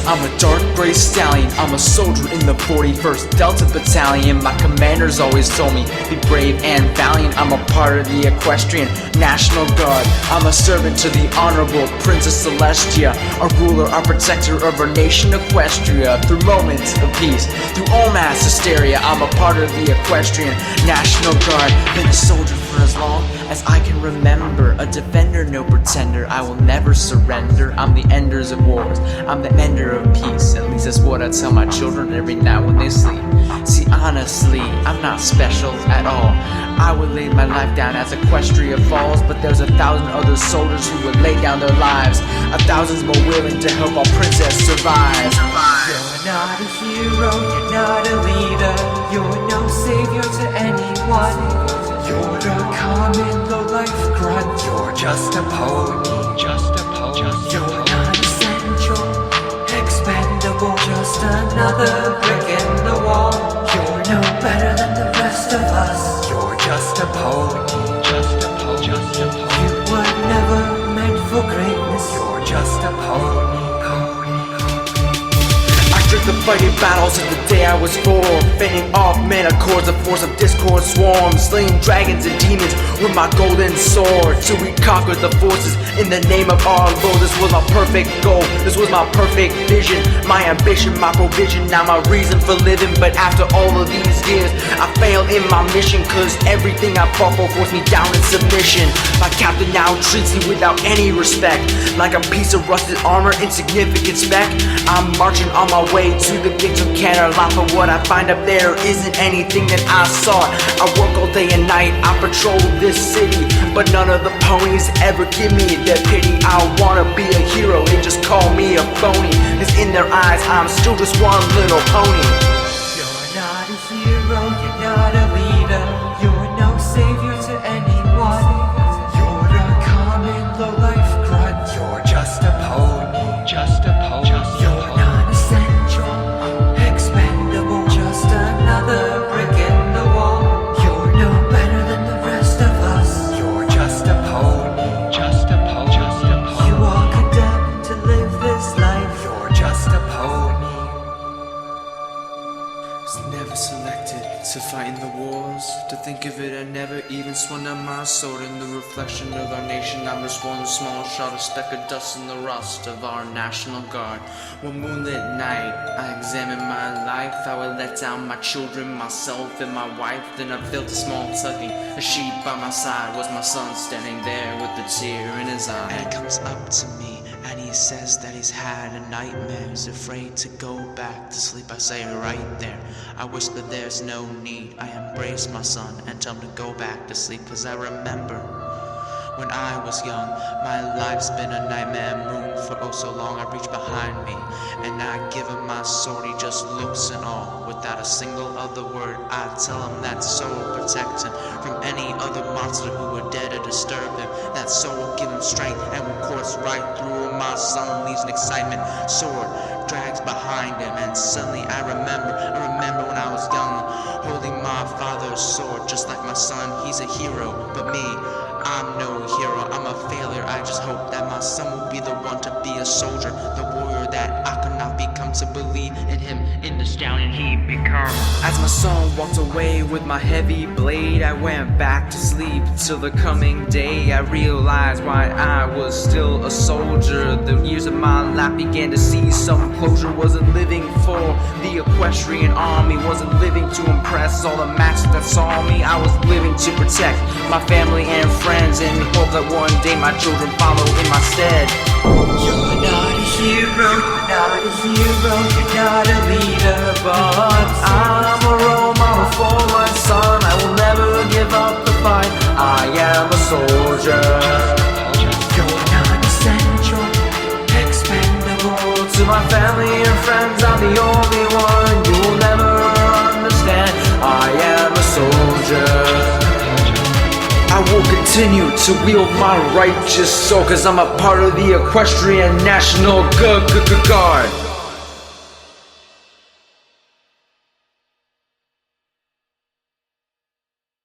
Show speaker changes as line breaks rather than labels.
I'm a dark gray stallion, I'm a soldier in the 41st Delta Battalion. My commanders always told me, be brave and valiant. I'm a part of the Equestrian National Guard. I'm a servant to the Honorable Princess Celestia, a ruler, a protector of our nation Equestria. Through moments of peace, through all mass hysteria, I'm a part of the Equestrian National Guard. Been a soldier for as long as I can remember, a defender, no pretender, I will never surrender. I'm the enders of wars, I'm the ender of peace. At least that's what I tell my children every night when they sleep. See, honestly, I'm not special at all. I would lay my life down as Equestria falls, but there's 1,000 other soldiers who would lay down their lives, 1,000 more willing to help our princess survive.
You're not a hero, you're not a leader, you're no savior to anyone. You're a common low-life grunt, you're just a pony. You're not essential, expendable, just another brick in the wall. You're no better than the rest of us, you're just a pony. You were never meant for greatness, you're just a pony.
The fighting battles of the day I was born, fending off men accords, a force of discord swarms, slaying dragons and demons with my golden sword, till we conquered the forces in the name of our Lord. This was my perfect goal, this was my perfect vision, my ambition, my provision, now my reason for living. But after all of these years, I failed in my mission, cause everything I fought for forced me down in submission. My captain now treats me without any respect, like a piece of rusted armor, insignificant speck. I'm marching on my way to the gates of Canterlot, but what I find up there isn't anything that I sought. I work all day and night, I patrol this city, but none of the ponies ever give me their pity. I wanna be a hero, they just call me a phony, cause in their eyes I'm still just one little pony.
You're not a hero, you're not a leader, you're no savior to anyone. You're a common low-life grunt, you're just a pony. You're not essential, expendable, just another brick in the wall. You're no better than the rest of us, you're just a pony. You are condemned to live this life, you're just a pony.
Was never selected to fight in the wars. To think of it, I never even swung on my sword. In the reflection of our nation, I'm just one small shot, a speck of dust in the rust of our National Guard. One moonlit night, I examined my life, how I let down my children, myself and my wife. Then I felt a small tugging, a sheep by my side. Was my son standing there with a tear in his eye. And he comes up to me and he says that he's had a nightmare, he's afraid to go back to sleep. I say right there, I whisper there's no need. I embrace my son and tell him to go back to sleep, cause I remember when I was young, my life's been a nightmare moon for oh so long. I reach behind me and I give him my sword, he just looks in awe. Without a single other word, I tell him that sword will protect him from any other monster who would dare to disturb him. That sword will give him strength and will course right through him. My son leaves an excitement, sword drags behind him, and suddenly I remember when I was young, holding my father's sword just like my son. He's a hero, but me, I'm no hero, I'm a failure. I just hope that my son will be the one to be a soldier, the warrior that I could not become, to believe in him, in the stallion he becomes. As my son walked away with my heavy blade, I went back to sleep till the coming day. I realized why I was still a soldier. The years of my life began to see some closure. Wasn't living for the equestrian army, wasn't living to impress all the masters that saw me. I was living to protect my family and friends, in hope that one day my children follow in my stead.
You're not a hero, you're not a hero, you're not a leader, but I'm a role model for my son. I will never give up the fight, I am a soldier. You're not essential, expendable, to my family and friends I'm the only one you will never understand. I am a soldier.
I will continue to wield my righteous sword, cause I'm a part of the Equestrian National Guard.